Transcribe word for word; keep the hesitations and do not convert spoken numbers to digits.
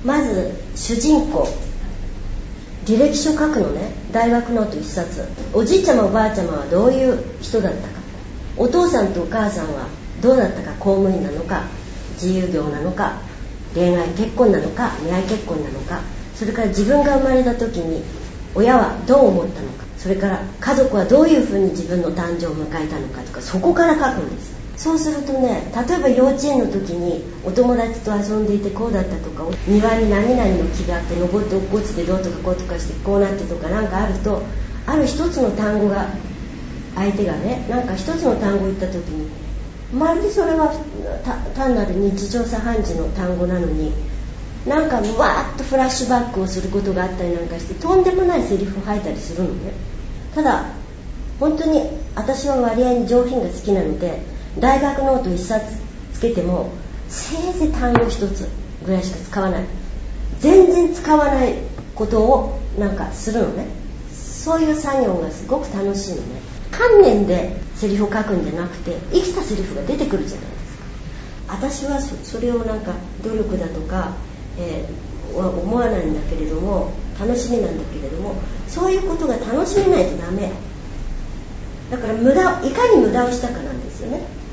まず主人公履歴書書くのね。大学ノート一冊。おじいちゃまおばあちゃまはどういう人だったか、お父さんとお母さんはどうだったか、公務員なのか自由業なのか、恋愛結婚なのか見合い結婚なのか、それから自分が生まれた時に親はどう思ったのか、それから家族はどういうふうに自分の誕生を迎えたのかとか、そこから書くんです。そうするとね、例えば幼稚園の時にお友達と遊んでいてこうだったとか、庭に何々の木があって登って落っこちてどうとかこうとかしてこうなってとかなんかあると、ある一つの単語が相手がね、なんか一つの単語を言った時にまるでそれは単なる日常茶飯事の単語なのに、なんかわーっとフラッシュバックをすることがあったりなんかして、とんでもないセリフを吐いたりするのね。ただ本当に私は割合に上品が好きなので、大学ノート一冊つけてもせいぜい単語一つぐらいしか使わない、全然使わないことをなんかするのね。そういう作業がすごく楽しいのね。観念でセリフを書くんじゃなくて、生きたセリフが出てくるじゃないですか。私は そ, それをなんか努力だとか、えー、は思わないんだけれども、楽しみなんだけれども、そういうことが楽しめないとダメだから、無駄いかに無駄をしたかなんですよね。